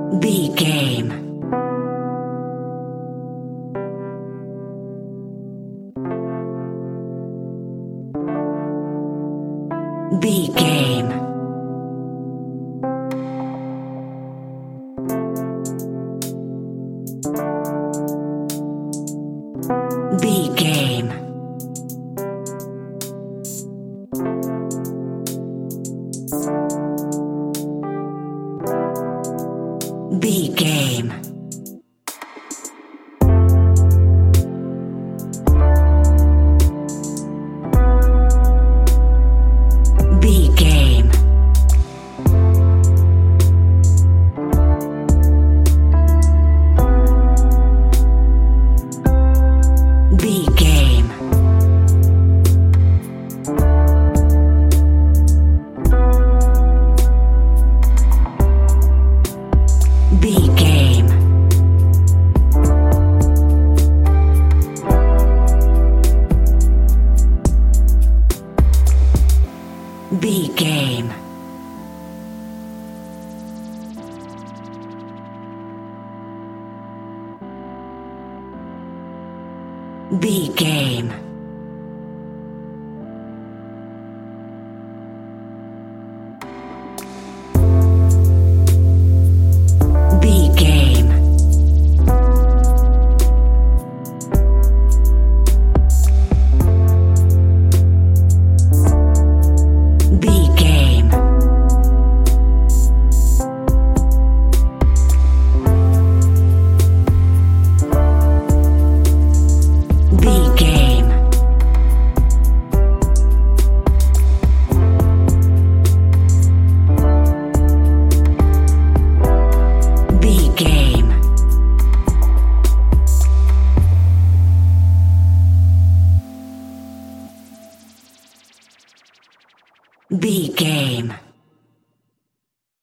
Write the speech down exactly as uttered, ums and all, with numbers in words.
B game. B game. B game. B game. B game. B game. B game. B game. B game. B game. B game. B game. B game. B game.